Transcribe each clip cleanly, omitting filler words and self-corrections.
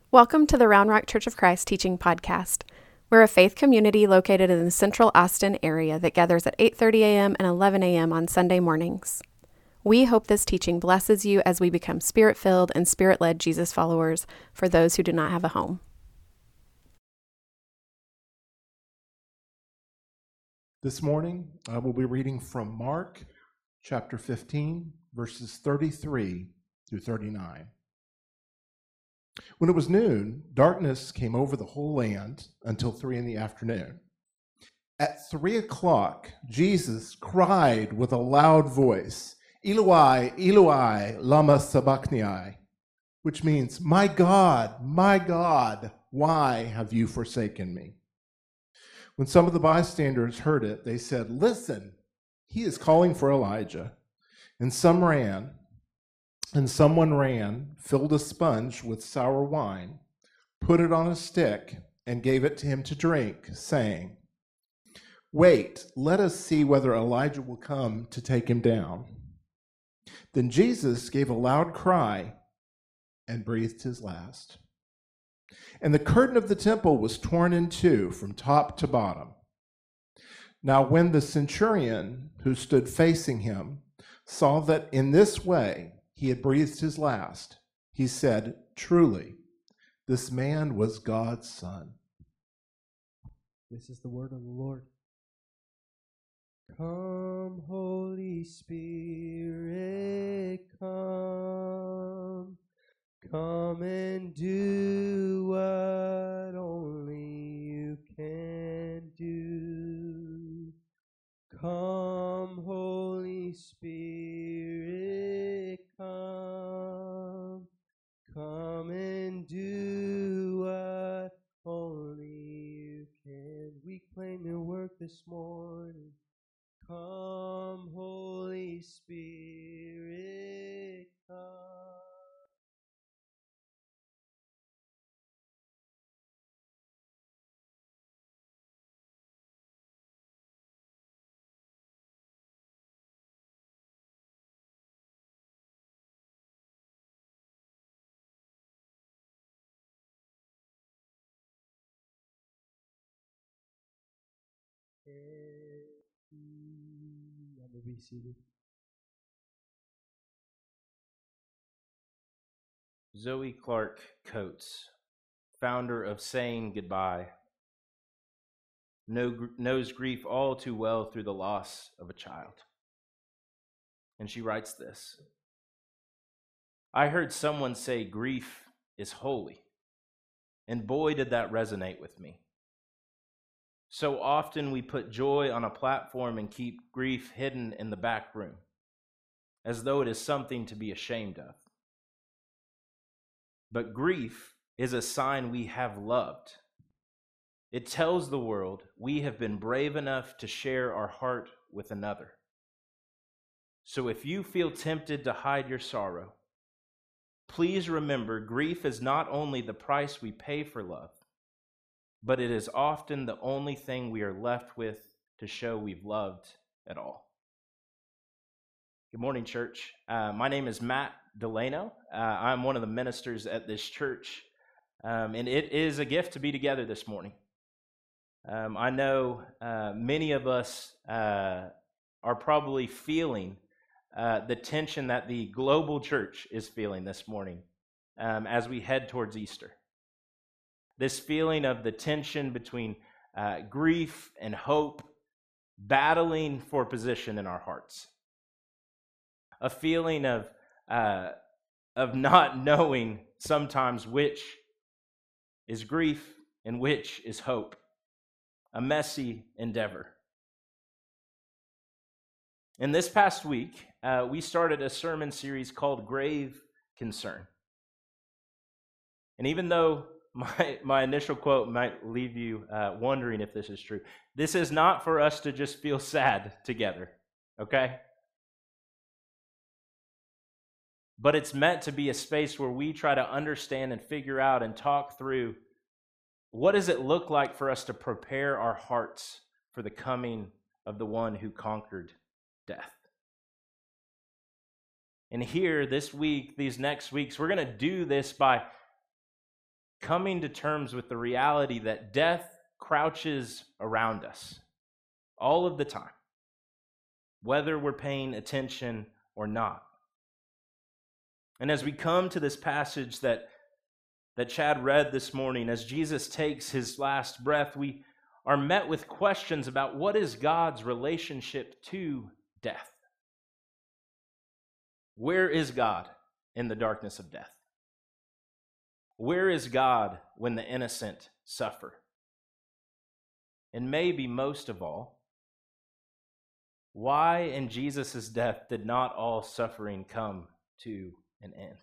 Welcome to the Round Rock Church of Christ Teaching Podcast. We're a faith community located in the central Austin area that gathers at 8:30 a.m. and 11 a.m. on Sunday mornings. We hope this teaching blesses you as we become Spirit-filled and Spirit-led Jesus followers for those who do not have a home. This morning, I will be reading from Mark chapter 15, verses 33 through 39. When it was noon, darkness came over the whole land until 3 p.m. At 3 o'clock, Jesus cried with a loud voice, "Eloi, Eloi, lama sabachthani," which means, my God, why have you forsaken me?" When some of the bystanders heard it, they said, "Listen, he is calling for Elijah." And someone ran, filled a sponge with sour wine, put it on a stick, and gave it to him to drink, saying, "Wait, let us see whether Elijah will come to take him down." Then Jesus gave a loud cry and breathed his last. And the curtain of the temple was torn in two from top to bottom. Now when the centurion who stood facing him saw that in this way he had breathed his last, he said, "Truly, this man was God's son." This is the word of the Lord. Come, Holy Spirit, come. Come and do what only you can do. Come, Holy Spirit, come. Come and do what only you can. We claim your work this morning. Come, Holy Spirit, come. You may be seated. Zoe Clark Coates, founder of Saying Goodbye, knows grief all too well through the loss of a child. And she writes this: "I heard someone say grief is holy, and boy, did that resonate with me. So often we put joy on a platform and keep grief hidden in the back room, as though it is something to be ashamed of. But grief is a sign we have loved. It tells the world we have been brave enough to share our heart with another. So if you feel tempted to hide your sorrow, please remember grief is not only the price we pay for love, but it is often the only thing we are left with to show we've loved at all." Good morning, church. My name is Matt Delano. I'm one of the ministers at this church, and it is a gift to be together this morning. I know many of us are probably feeling the tension that the global church is feeling this morning as we head towards Easter. This feeling of the tension between grief and hope battling for position in our hearts. A feeling of not knowing sometimes which is grief and which is hope. A messy endeavor. In this past week, we started a sermon series called Grave Concern. And even though my initial quote might leave you wondering if this is true, this is not for us to just feel sad together, okay? But it's meant to be a space where we try to understand and figure out and talk through what does it look like for us to prepare our hearts for the coming of the one who conquered death. And here, this week, these next weeks, we're going to do this by coming to terms with the reality that death crouches around us all of the time, whether we're paying attention or not. And as we come to this passage that Chad read this morning, as Jesus takes his last breath, we are met with questions about what is God's relationship to death. Where is God in the darkness of death? Where is God when the innocent suffer? And maybe most of all, why in Jesus' death did not all suffering come to an end?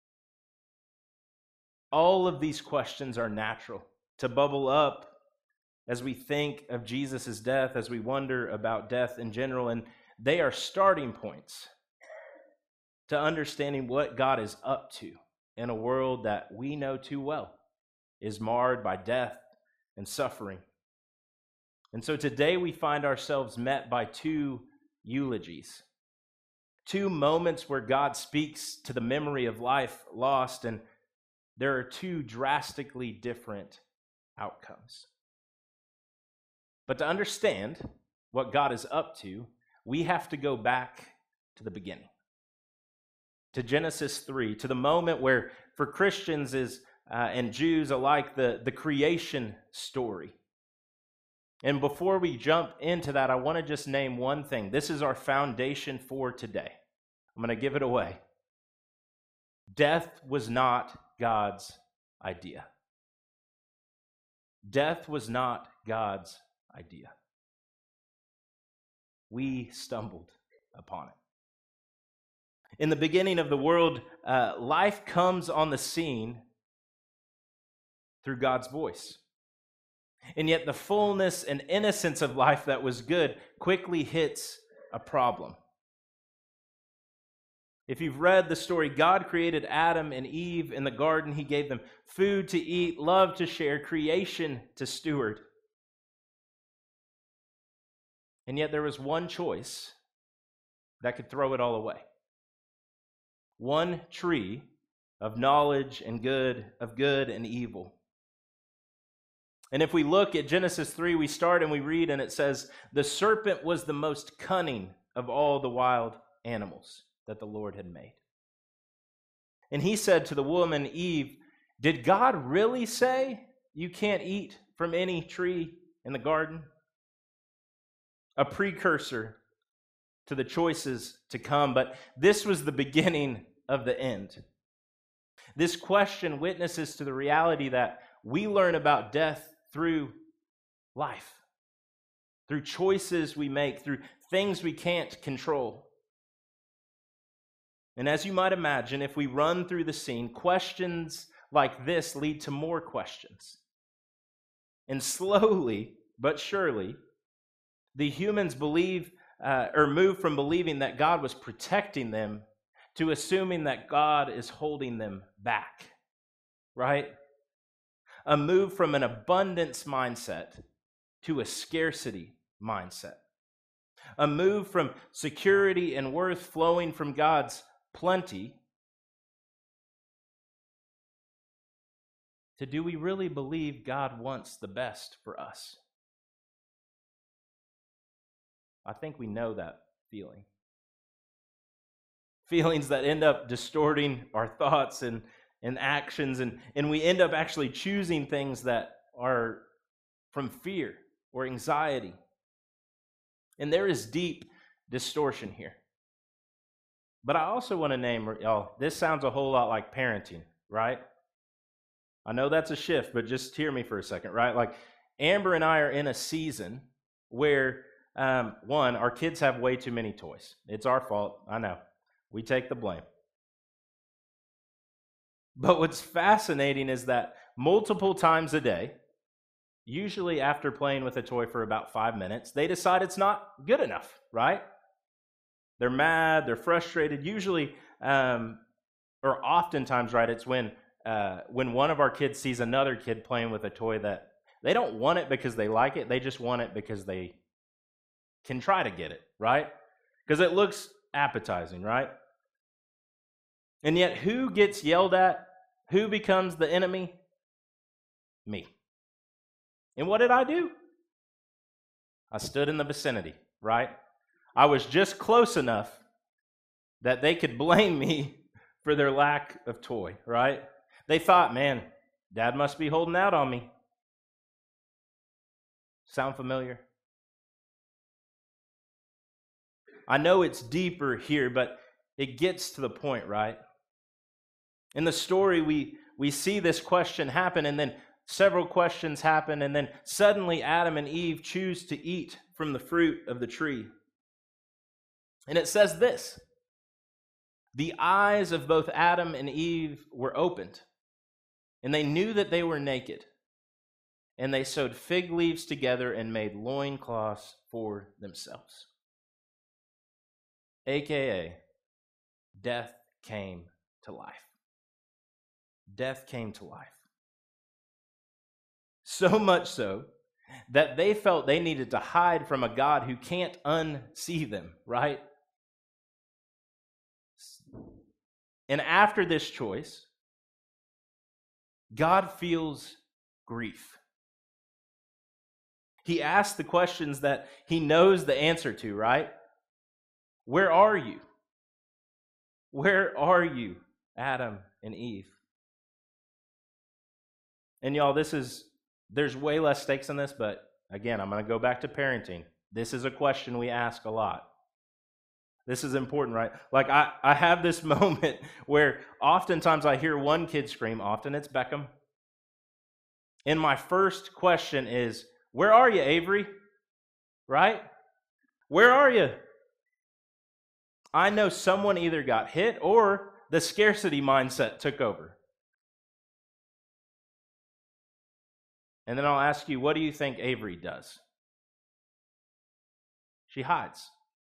All of these questions are natural to bubble up as we think of Jesus' death, as we wonder about death in general, and they are starting points to understanding what God is up to in a world that we know too well is marred by death and suffering. And so today we find ourselves met by two eulogies, two moments where God speaks to the memory of life lost, and there are two drastically different outcomes. But to understand what God is up to, we have to go back to the beginning, to Genesis 3, to the moment where, for Christians and Jews alike, the creation story. And before we jump into that, I want to just name one thing. This is our foundation for today. I'm going to give it away. Death was not God's idea. Death was not God's idea. We stumbled upon it. In the beginning of the world, life comes on the scene through God's voice. And yet the fullness and innocence of life that was good quickly hits a problem. If you've read the story, God created Adam and Eve in the garden. He gave them food to eat, love to share, creation to steward. And yet there was one choice that could throw it all away. One tree of knowledge and good, of good and evil. And if we look at Genesis 3, we start and we read, and it says, "The serpent was the most cunning of all the wild animals that the Lord had made. And he said to the woman, Eve, did God really say you can't eat from any tree in the garden?" A precursor to the choices to come, but this was the beginning of the end. This question witnesses to the reality that we learn about death through life, through choices we make, through things we can't control. And as you might imagine, if we run through the scene, questions like this lead to more questions. And slowly but surely, the humans move from believing that God was protecting them to assuming that God is holding them back, right? A move from an abundance mindset to a scarcity mindset. A move from security and worth flowing from God's plenty to, do we really believe God wants the best for us? I think we know that feeling. Feelings that end up distorting our thoughts and actions, and we end up actually choosing things that are from fear or anxiety. And there is deep distortion here. But I also want to name, y'all, this sounds a whole lot like parenting, right? I know that's a shift, but just hear me for a second, right? Like, Amber and I are in a season where, one, our kids have way too many toys. It's our fault, I know. We take the blame. But what's fascinating is that multiple times a day, usually after playing with a toy for about 5 minutes, they decide it's not good enough, right? They're mad, they're frustrated. Usually, or oftentimes, right, it's when one of our kids sees another kid playing with a toy that they don't want it because they like it, they just want it because they can try to get it, right? Because it looks appetizing, right? And yet, who gets yelled at? Who becomes the enemy? Me. And what did I do? I stood in the vicinity, right? I was just close enough that they could blame me for their lack of toy, right? They thought, man, Dad must be holding out on me. Sound familiar? I know it's deeper here, but it gets to the point, right? In the story, we see this question happen, and then several questions happen, and then suddenly Adam and Eve choose to eat from the fruit of the tree. And it says this: the eyes of both Adam and Eve were opened, and they knew that they were naked. And they sewed fig leaves together and made loincloths for themselves. AKA, death came to life. Death came to life. So much so that they felt they needed to hide from a God who can't unsee them, right? And after this choice, God feels grief. He asks the questions that he knows the answer to, right? Where are you? Where are you, Adam and Eve? And y'all, there's way less stakes in this, but again, I'm going to go back to parenting. This is a question we ask a lot. This is important, right? Like I have this moment where oftentimes I hear one kid scream, often it's Beckham. And my first question is, where are you, Avery? Right? Where are you? I know someone either got hit or the scarcity mindset took over. And then I'll ask you, what do you think Avery does? She hides.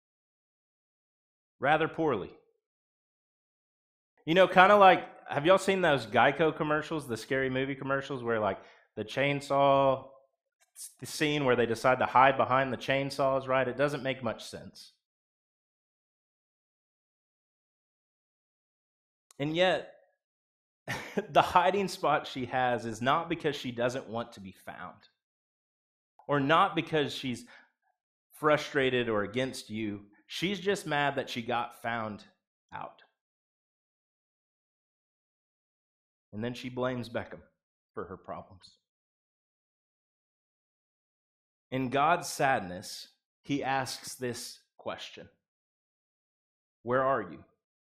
Rather poorly. You know, kind of like, have y'all seen those Geico commercials, the scary movie commercials, where like the chainsaw scene where they decide to hide behind the chainsaws, right? It doesn't make much sense. And yet, the hiding spot she has is not because she doesn't want to be found, or not because she's frustrated or against you. She's just mad that she got found out. And then she blames Beckham for her problems. In God's sadness, he asks this question: where are you?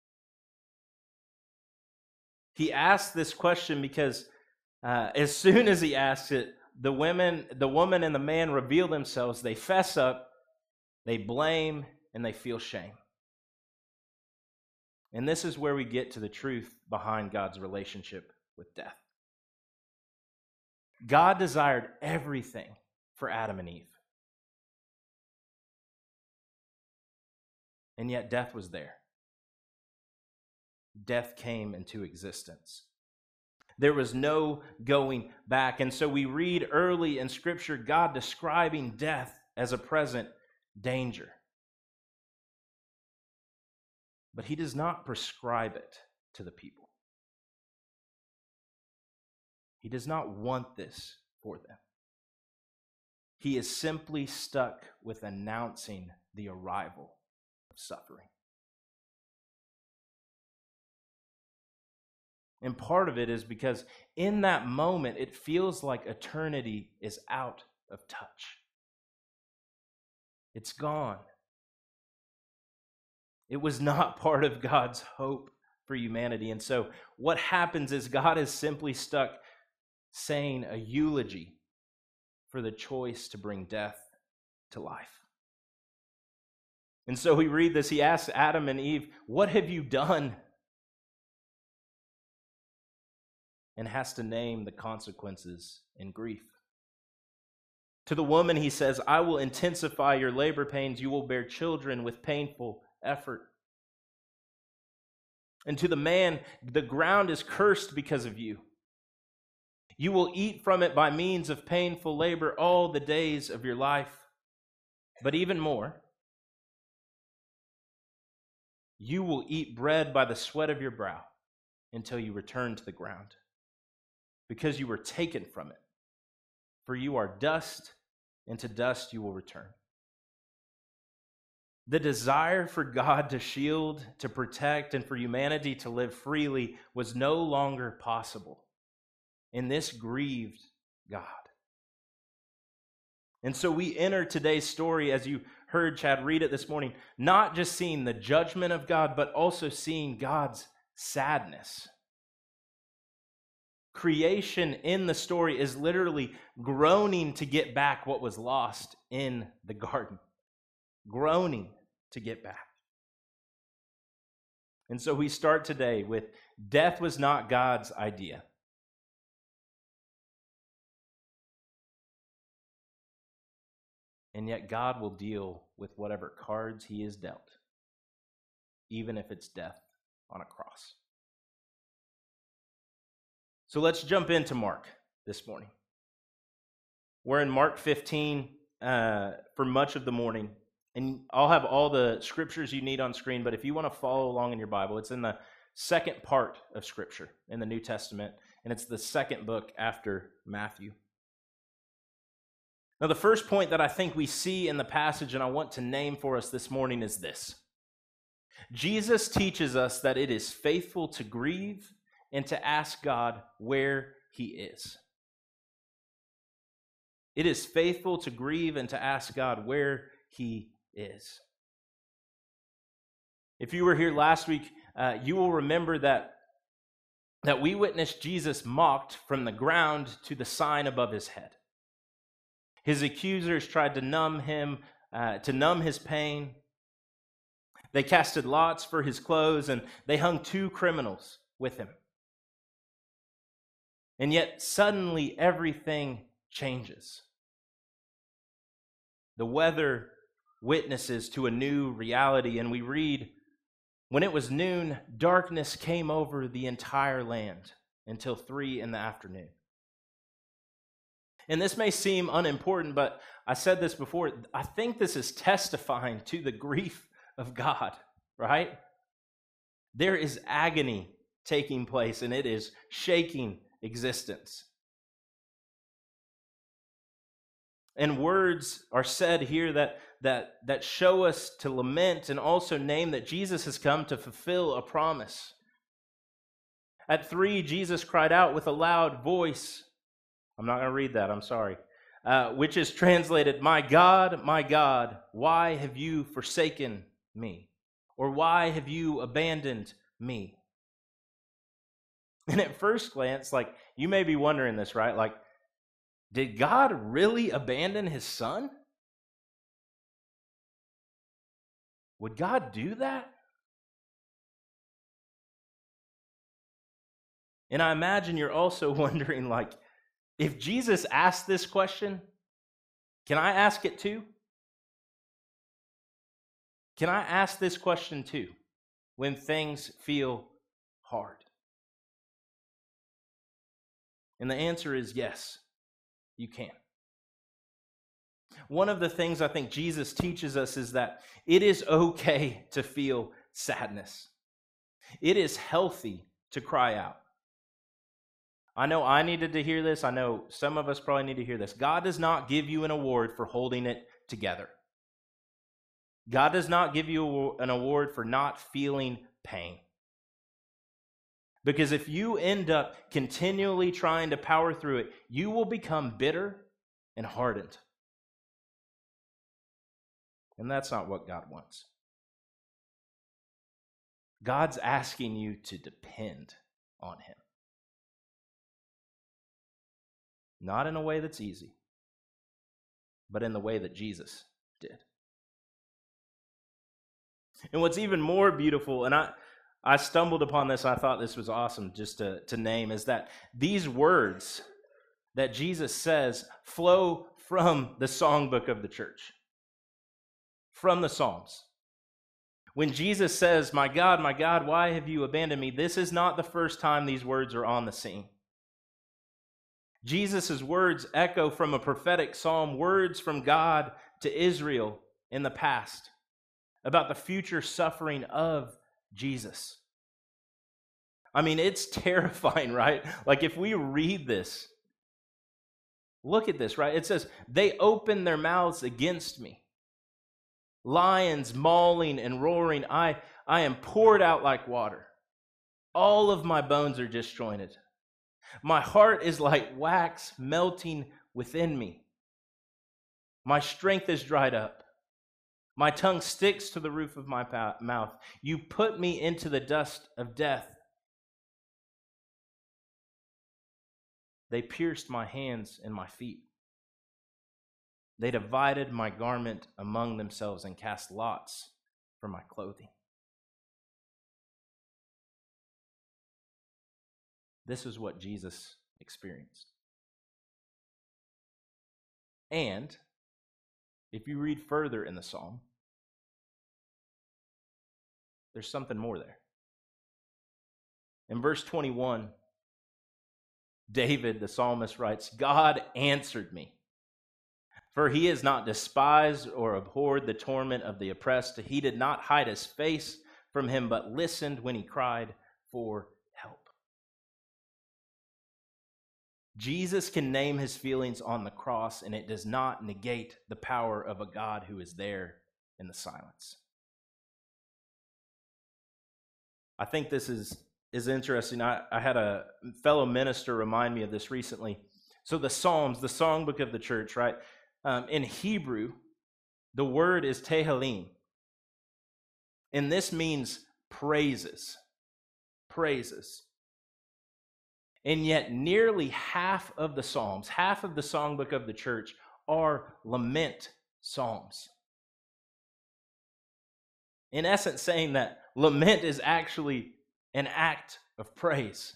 He asks this question because as soon as he asks it, the woman and the man reveal themselves. They fess up, they blame, and they feel shame. And this is where we get to the truth behind God's relationship with death. God desired everything for Adam and Eve. And yet death was there. Death came into existence. There was no going back. And so we read early in Scripture God describing death as a present danger. But he does not prescribe it to the people. He does not want this for them. He is simply stuck with announcing the arrival of suffering. And part of it is because in that moment, it feels like eternity is out of touch. It's gone. It was not part of God's hope for humanity. And so what happens is God is simply stuck saying a eulogy for the choice to bring death to life. And so we read this. He asks Adam and Eve, "What have you done?" And has to name the consequences in grief. To the woman, he says, "I will intensify your labor pains. You will bear children with painful effort." And to the man, "The ground is cursed because of you. You will eat from it by means of painful labor all the days of your life. But even more, you will eat bread by the sweat of your brow until you return to the ground, because you were taken from it, for you are dust, and to dust you will return. The desire for God to shield, to protect, and for humanity to live freely was no longer possible. And this grieved God. And so we enter today's story, as you heard Chad read it this morning, not just seeing the judgment of God, but also seeing God's sadness. Creation in the story is literally groaning to get back what was lost in the garden. Groaning to get back. And so we start today with death was not God's idea. And yet God will deal with whatever cards he is dealt, even if it's death on a cross. So let's jump into Mark this morning. We're in Mark 15 for much of the morning. And I'll have all the scriptures you need on screen, but if you want to follow along in your Bible, it's in the second part of Scripture in the New Testament, and it's the second book after Matthew. Now, the first point that I think we see in the passage, and I want to name for us this morning, is this. Jesus teaches us that it is faithful to grieve and to ask God where he is. It is faithful to grieve and to ask God where he is. If you were here last week, you will remember that we witnessed Jesus mocked from the ground to the sign above his head. His accusers tried to numb his pain. They casted lots for his clothes, and they hung 2 criminals with him. And yet suddenly everything changes. The weather witnesses to a new reality, and we read, when it was noon, darkness came over the entire land until 3 p.m. And this may seem unimportant, but I said this before, I think this is testifying to the grief of God, right? There is agony taking place, and it is shaking existence. And words are said here that show us to lament and also name that Jesus has come to fulfill a promise. At 3, Jesus cried out with a loud voice. I'm not going to read that, I'm sorry. Which is translated, my God, why have you forsaken me? Or why have you abandoned me? And at first glance, you may be wondering this, right? Did God really abandon his son? Would God do that? And I imagine you're also wondering, if Jesus asked this question, can I ask it too? Can I ask this question too when things feel hard? And the answer is yes, you can. One of the things I think Jesus teaches us is that it is okay to feel sadness. It is healthy to cry out. I know I needed to hear this. I know some of us probably need to hear this. God does not give you an award for holding it together. God does not give you an award for not feeling pain. Because if you end up continually trying to power through it, you will become bitter and hardened. And that's not what God wants. God's asking you to depend on him. Not in a way that's easy, but in the way that Jesus did. And what's even more beautiful, and I stumbled upon this, I thought this was awesome just to name, is that these words that Jesus says flow from the songbook of the church, from the Psalms. When Jesus says, my God, why have you abandoned me? This is not the first time these words are on the scene. Jesus' words echo from a prophetic psalm, words from God to Israel in the past about the future suffering of Jesus. I mean, it's terrifying, right? If we read this, Look at this, right? It says, they open their mouths against me. Lions mauling and roaring, I am poured out like water. All of my bones are disjointed. My heart is like wax melting within me. My strength is dried up. My tongue sticks to the roof of my mouth. You put me into the dust of death. They pierced my hands and my feet. They divided my garment among themselves and cast lots for my clothing. This is what Jesus experienced. And if you read further in the psalm, there's something more there. In verse 21, David, the psalmist, writes, God answered me, for he has not despised or abhorred the torment of the oppressed. He did not hide his face from him, but listened when he cried for help. Jesus can name his feelings on the cross, and it does not negate the power of a God who is there in the silence. I think this is interesting. I had a fellow minister remind me of this recently. So the Psalms, the songbook of the church, right? In Hebrew, the word is Tehillim. And this means praises. Praises. And yet nearly half of the Psalms, half of the songbook of the church, are lament psalms. In essence, saying that lament is actually an act of praise.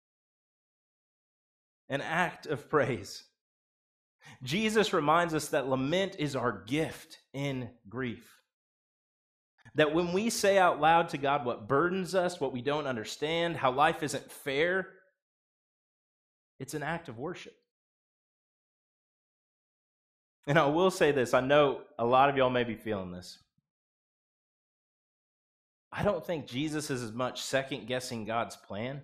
An act of praise. Jesus reminds us that lament is our gift in grief. That when we say out loud to God what burdens us, what we don't understand, how life isn't fair, it's an act of worship. And I will say this, I know a lot of y'all may be feeling this. I don't think Jesus is as much second-guessing God's plan,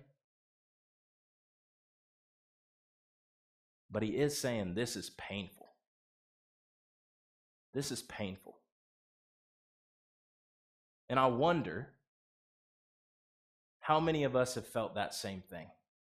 but he is saying this is painful. This is painful. And I wonder how many of us have felt that same thing.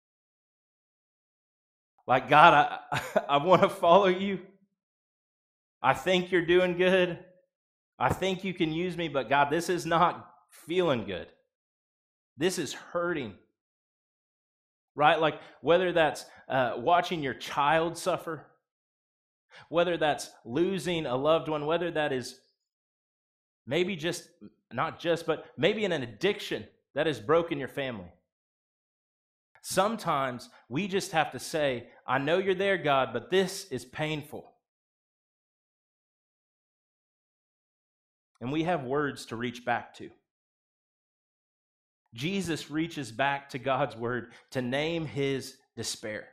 Like, God, I want to follow you. I think you're doing good. I think you can use me, but God, this is not feeling good. This is hurting. Right? Like, whether that's watching your child suffer, whether that's losing a loved one, whether that is maybe just, not just, but maybe an addiction that has broken your family. Sometimes we just have to say, I know you're there, God, but this is painful. And we have words to reach back to. Jesus reaches back to God's word to name his despair.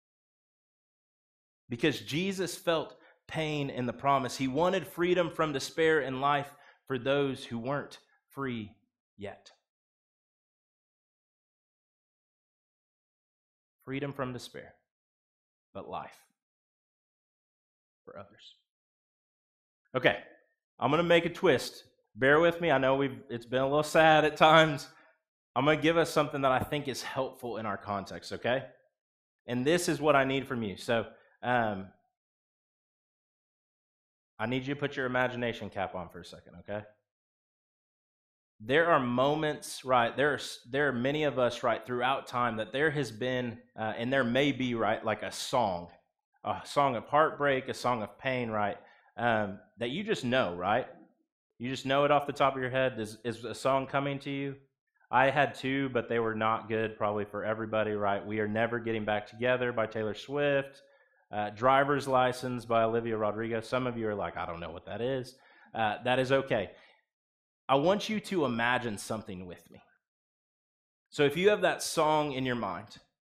Because Jesus felt pain in the promise. He wanted freedom from despair in life for those who weren't free yet. Freedom from despair, but life for others. Okay, I'm going to make a twist. Bear with me. I know it's been a little sad at times. I'm going to give us something that I think is helpful in our context, okay? And this is what I need from you. So I need you to put your imagination cap on for a second, okay? There are moments, right, there are many of us, right, throughout time that there has been, and there may be, right, like a song of heartbreak, a song of pain, right, that you just know, right? You just know it off the top of your head. Is a song coming to you? I had two, but they were not good probably for everybody, right? We Are Never Getting Back Together by Taylor Swift, Driver's License by Olivia Rodrigo. Some of you are like, I don't know what that is. That is okay. I want you to imagine something with me. So if you have that song in your mind,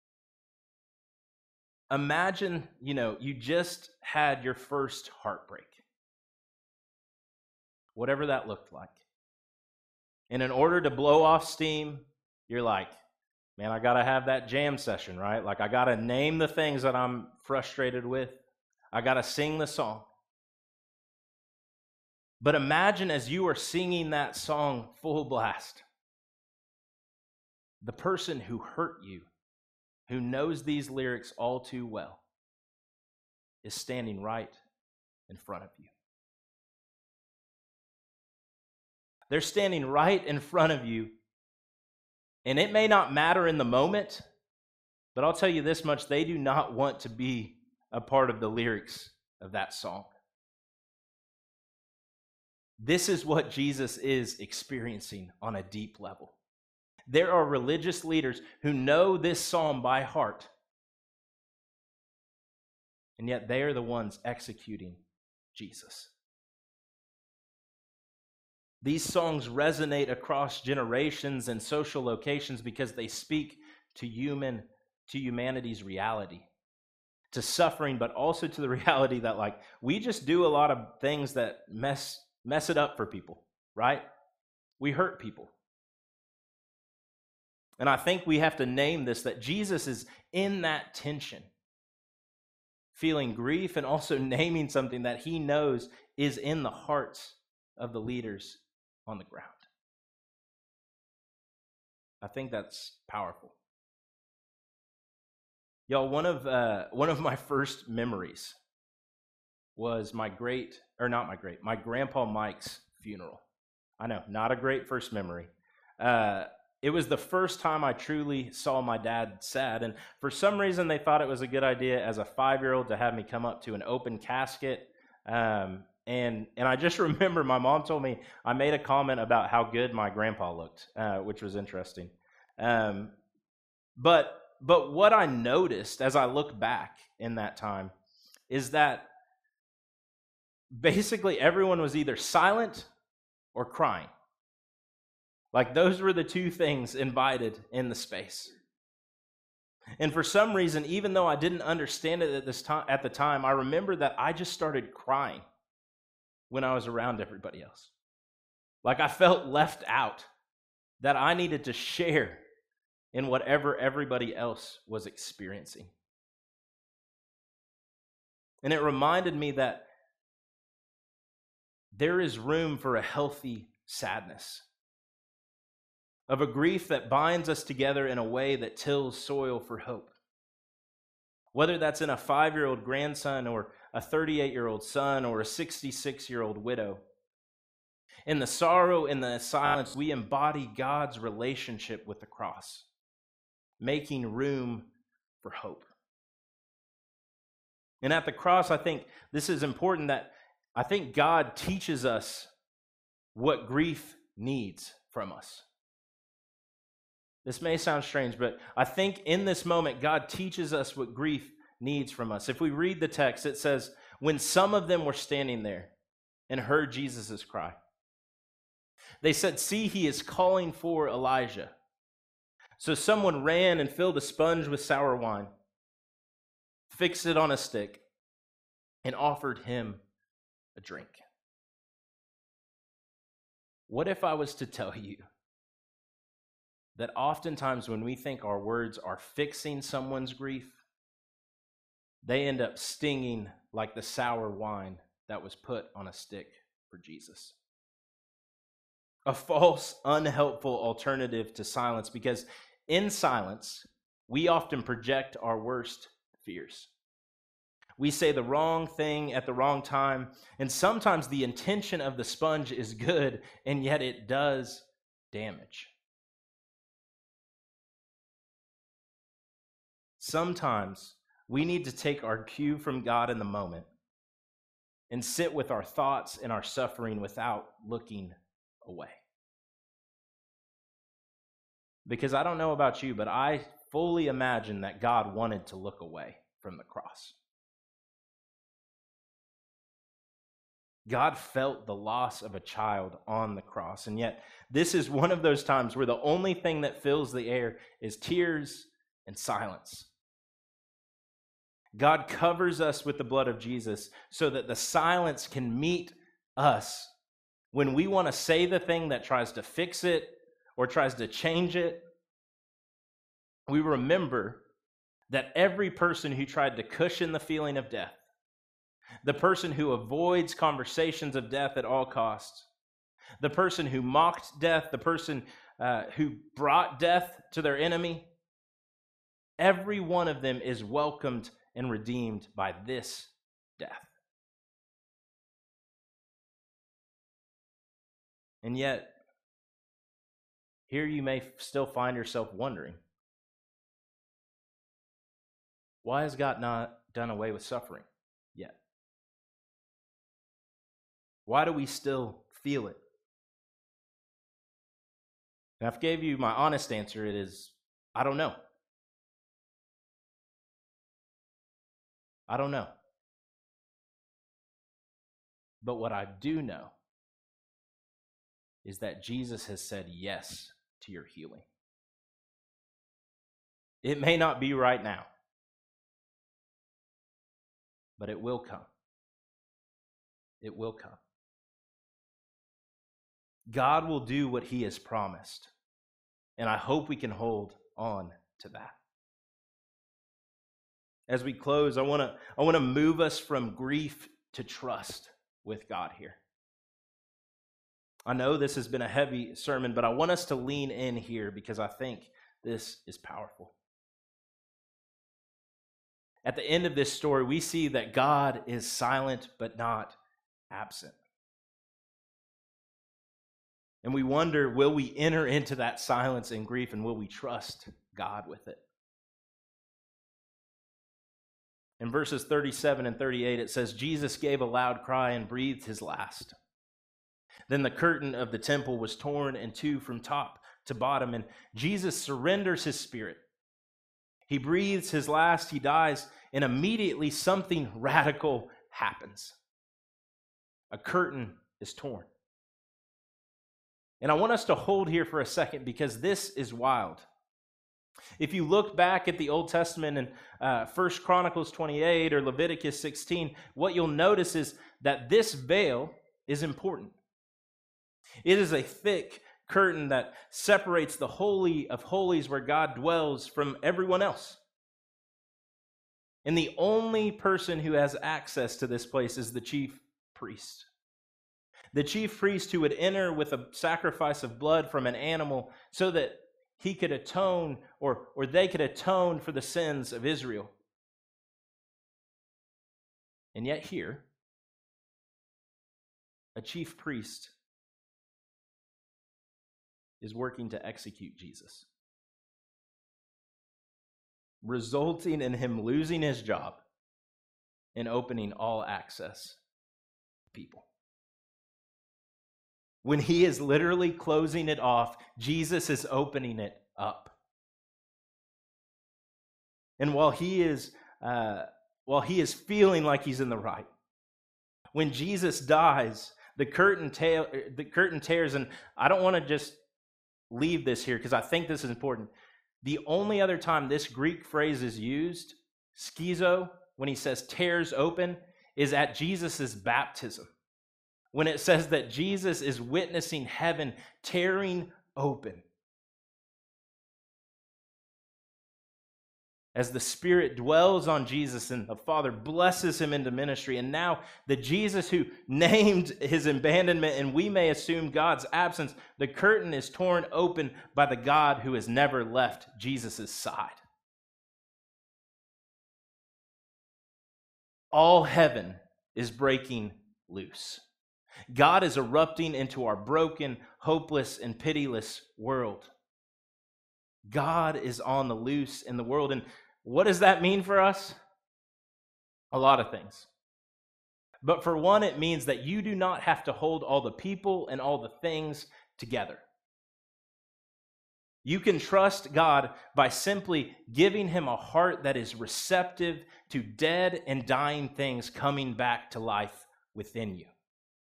imagine, you just had your first heartbreak. Whatever that looked like. And in order to blow off steam, you're like, man, I got to have that jam session, right? Like, I got to name the things that I'm frustrated with. I got to sing the song. But imagine as you are singing that song full blast, the person who hurt you, who knows these lyrics all too well, is standing right in front of you. They're standing right in front of you, and it may not matter in the moment, but I'll tell you this much, they do not want to be a part of the lyrics of that song. This is what Jesus is experiencing on a deep level. There are religious leaders who know this psalm by heart, and yet they are the ones executing Jesus. These songs resonate across generations and social locations because they speak to humanity's reality, to suffering, but also to the reality that, like, we just do a lot of things that mess it up for people, right? We hurt people. And I think we have to name this, that Jesus is in that tension, feeling grief and also naming something that he knows is in the hearts of the leaders on the ground. I think that's powerful. Y'all, one of my first memories was my grandpa Mike's funeral. I know, not a great first memory. It was the first time I truly saw my dad sad, and for some reason they thought it was a good idea as a 5-year-old to have me come up to an open casket. And I just remember my mom told me I made a comment about how good my grandpa looked, which was interesting. But what I noticed as I look back in that time is that basically everyone was either silent or crying. Like, those were the two things invited in the space. And for some reason, even though I didn't understand it at the time, I remember that I just started crying when I was around everybody else. Like, I felt left out, that I needed to share in whatever everybody else was experiencing. And it reminded me that there is room for a healthy sadness, of a grief that binds us together in a way that tills soil for hope. Whether that's in a 5-year-old grandson or a 38-year-old son or a 66-year-old widow. In the sorrow and the silence, we embody God's relationship with the cross, making room for hope. And at the cross, I think this is important, that I think God teaches us what grief needs from us. This may sound strange, but I think in this moment, God teaches us what grief needs from us. If we read the text, it says, when some of them were standing there and heard Jesus' cry, they said, "See, he is calling for Elijah." So someone ran and filled a sponge with sour wine, fixed it on a stick, and offered him a drink. What if I was to tell you that oftentimes when we think our words are fixing someone's grief, they end up stinging like the sour wine that was put on a stick for Jesus? A false, unhelpful alternative to silence, because in silence, we often project our worst fears. We say the wrong thing at the wrong time, and sometimes the intention of the sponge is good, and yet it does damage. Sometimes we need to take our cue from God in the moment and sit with our thoughts and our suffering without looking away. Because I don't know about you, but I fully imagine that God wanted to look away from the cross. God felt the loss of a child on the cross, and yet this is one of those times where the only thing that fills the air is tears and silence. God covers us with the blood of Jesus so that the silence can meet us when we want to say the thing that tries to fix it or tries to change it. We remember that every person who tried to cushion the feeling of death the person who avoids conversations of death at all costs, the person who mocked death, the person who brought death to their enemy. Every one of them is welcomed and redeemed by this death. And yet, here you may still find yourself wondering, why has God not done away with suffering yet? Why do we still feel it? And I've gave you my honest answer. It is, I don't know. I don't know. But what I do know is that Jesus has said yes to your healing. It may not be right now, but it will come. It will come. God will do what he has promised, and I hope we can hold on to that. As we close, I want to move us from grief to trust with God here. I know this has been a heavy sermon, but I want us to lean in here because I think this is powerful. At the end of this story, we see that God is silent but not absent. And we wonder, will we enter into that silence and grief, and will we trust God with it? In verses 37 and 38, it says, Jesus gave a loud cry and breathed his last. Then the curtain of the temple was torn in two from top to bottom, and Jesus surrenders his spirit. He breathes his last, he dies, and immediately something radical happens. A curtain is torn. And I want us to hold here for a second because this is wild. If you look back at the Old Testament in 1 Chronicles 28 or Leviticus 16, what you'll notice is that this veil is important. It is a thick curtain that separates the Holy of Holies where God dwells from everyone else. And the only person who has access to this place is the chief priest. The chief priest who would enter with a sacrifice of blood from an animal so that he could atone or they could atone for the sins of Israel. And yet here, a chief priest is working to execute Jesus, resulting in him losing his job and opening all access to people. When he is literally closing it off, Jesus is opening it up. And while he is feeling like he's in the right, when Jesus dies, the curtain tears, and I don't want to just leave this here because I think this is important. The only other time this Greek phrase is used, schizo, when he says tears open, is at Jesus' baptism. When it says that Jesus is witnessing heaven tearing open. As the Spirit dwells on Jesus and the Father blesses him into ministry. And now the Jesus who named his abandonment and we may assume God's absence, the curtain is torn open by the God who has never left Jesus' side. All heaven is breaking loose. God is erupting into our broken, hopeless, and pitiless world. God is on the loose in the world. And what does that mean for us? A lot of things. But for one, it means that you do not have to hold all the people and all the things together. You can trust God by simply giving him a heart that is receptive to dead and dying things coming back to life within you.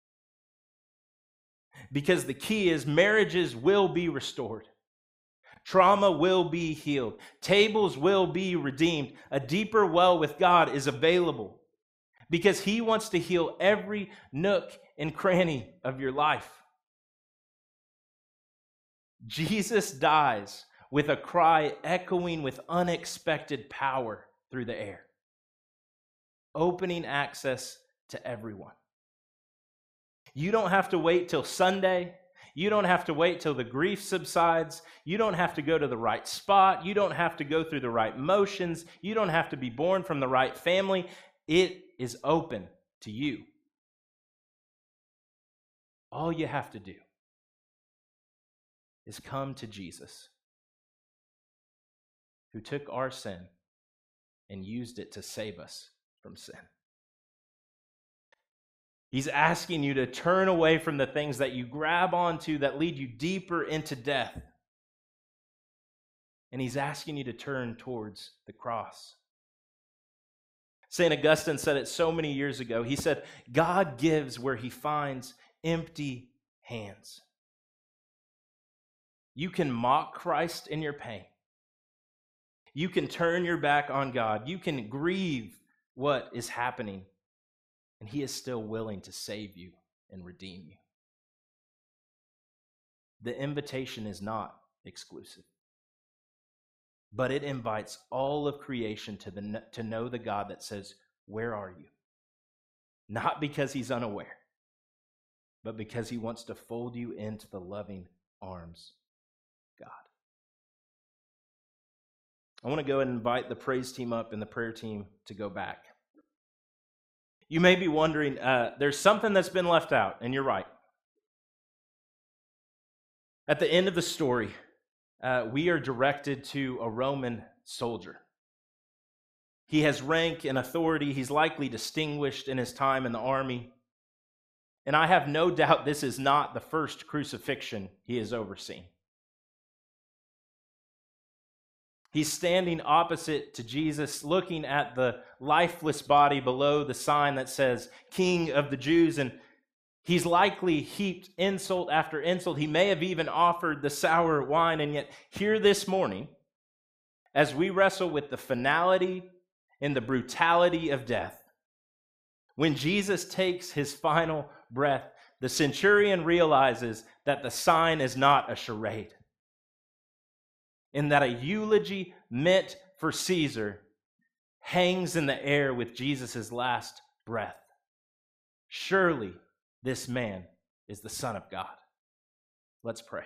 Because the key is marriages will be restored. Trauma will be healed. Tables will be redeemed. A deeper well with God is available because he wants to heal every nook and cranny of your life. Jesus dies with a cry echoing with unexpected power through the air, opening access to everyone. You don't have to wait till Sunday. You don't have to wait till the grief subsides. You don't have to go to the right spot. You don't have to go through the right motions. You don't have to be born from the right family. It is open to you. All you have to do is come to Jesus, who took our sin and used it to save us from sin. He's asking you to turn away from the things that you grab onto that lead you deeper into death. And he's asking you to turn towards the cross. St. Augustine said it so many years ago. He said, God gives where he finds empty hands. You can mock Christ in your pain. You can turn your back on God. You can grieve what is happening. And he is still willing to save you and redeem you. The invitation is not exclusive, but it invites all of creation to know the God that says, where are you? Not because he's unaware, but because he wants to fold you into the loving arms of God. I want to go and invite the praise team up and the prayer team to go back. You may be wondering, there's something that's been left out, and you're right. At the end of the story, we are directed to a Roman soldier. He has rank and authority. He's likely distinguished in his time in the army. And I have no doubt this is not the first crucifixion he has overseen. He's standing opposite to Jesus, looking at the lifeless body below the sign that says, King of the Jews, and he's likely heaped insult after insult. He may have even offered the sour wine, and yet here this morning, as we wrestle with the finality and the brutality of death, when Jesus takes his final breath, the centurion realizes that the sign is not a charade, and that a eulogy meant for Caesar hangs in the air with Jesus' last breath. Surely this man is the Son of God. Let's pray.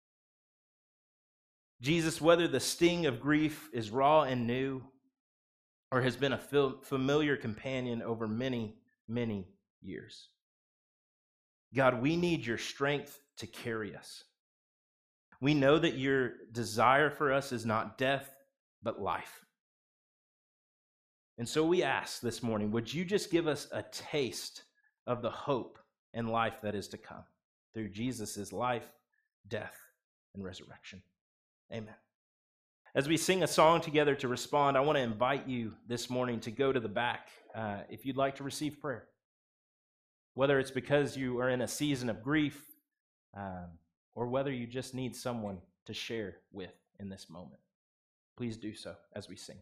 Jesus, whether the sting of grief is raw and new, or has been a familiar companion over many, many years, God, we need your strength to carry us. We know that your desire for us is not death, but life. And so we ask this morning, would you just give us a taste of the hope and life that is to come through Jesus' life, death, and resurrection. Amen. As we sing a song together to respond, I want to invite you this morning to go to the back if you'd like to receive prayer. Whether it's because you are in a season of grief, or whether you just need someone to share with in this moment. Please do so as we sing.